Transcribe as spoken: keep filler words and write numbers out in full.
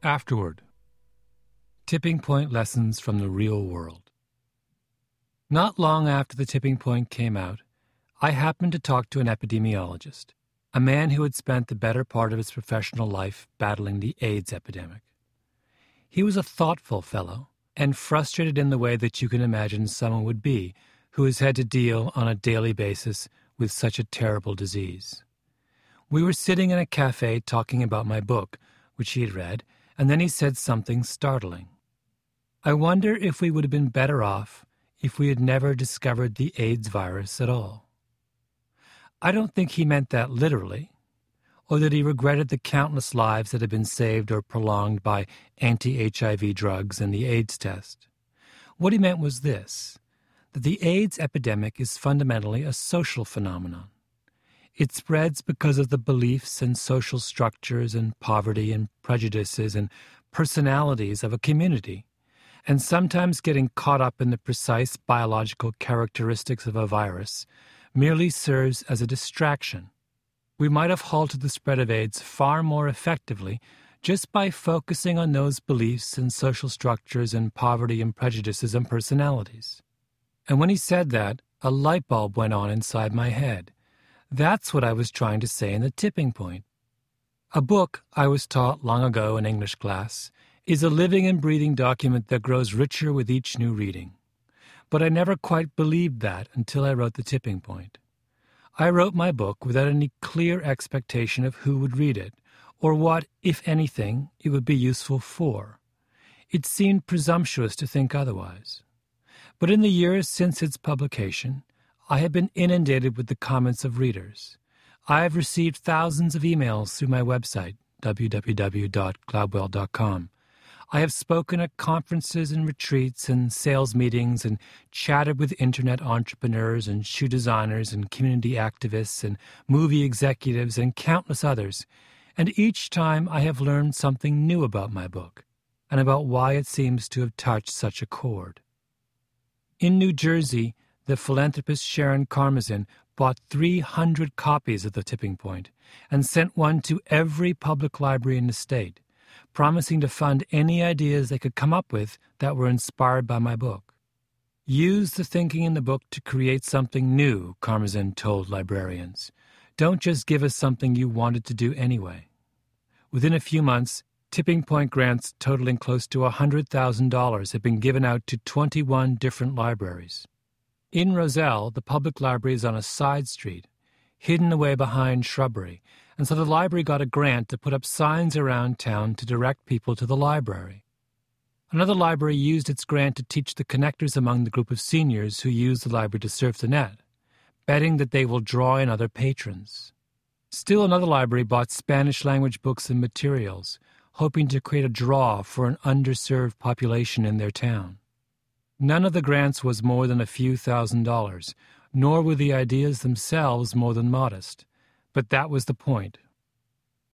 Afterward. Tipping Point Lessons from the Real World. Not long after The Tipping Point came out, I happened to talk to an epidemiologist, a man who had spent the better part of his professional life battling the AIDS epidemic. He was a thoughtful fellow, and frustrated in the way that you can imagine someone would be who has had to deal on a daily basis with such a terrible disease. We were sitting in a cafe talking about my book, which he had read, and then he said something startling. I wonder if we would have been better off if we had never discovered the AIDS virus at all. I don't think he meant that literally, or that he regretted the countless lives that had been saved or prolonged by anti-H I V drugs and the AIDS test. What he meant was this, that the AIDS epidemic is fundamentally a social phenomenon. It spreads because of the beliefs and social structures and poverty and prejudices and personalities of a community, and sometimes getting caught up in the precise biological characteristics of a virus merely serves as a distraction. We might have halted the spread of AIDS far more effectively just by focusing on those beliefs and social structures and poverty and prejudices and personalities. And when he said that, a light bulb went on inside my head. That's what I was trying to say in The Tipping Point. A book, I was taught long ago in English class, is a living and breathing document that grows richer with each new reading. But I never quite believed that until I wrote The Tipping Point. I wrote my book without any clear expectation of who would read it, or what, if anything, it would be useful for. It seemed presumptuous to think otherwise. But in the years since its publication, I have been inundated with the comments of readers. I have received thousands of emails through my website, w w w dot gladwell dot com. I have spoken at conferences and retreats and sales meetings and chatted with internet entrepreneurs and shoe designers and community activists and movie executives and countless others, and each time I have learned something new about my book and about why it seems to have touched such a chord. In New Jersey, the philanthropist Sharon Karmazin bought three hundred copies of The Tipping Point and sent one to every public library in the state, promising to fund any ideas they could come up with that were inspired by my book. Use the thinking in the book to create something new, Karmazin told librarians. Don't just give us something you wanted to do anyway. Within a few months, Tipping Point grants totaling close to one hundred thousand dollars had been given out to twenty-one different libraries. In Roselle, the public library is on a side street, hidden away behind shrubbery, and so the library got a grant to put up signs around town to direct people to the library. Another library used its grant to teach the connectors among the group of seniors who use the library to surf the net, betting that they will draw in other patrons. Still another library bought Spanish-language books and materials, hoping to create a draw for an underserved population in their town. None of the grants was more than a few thousand dollars, nor were the ideas themselves more than modest. But that was the point.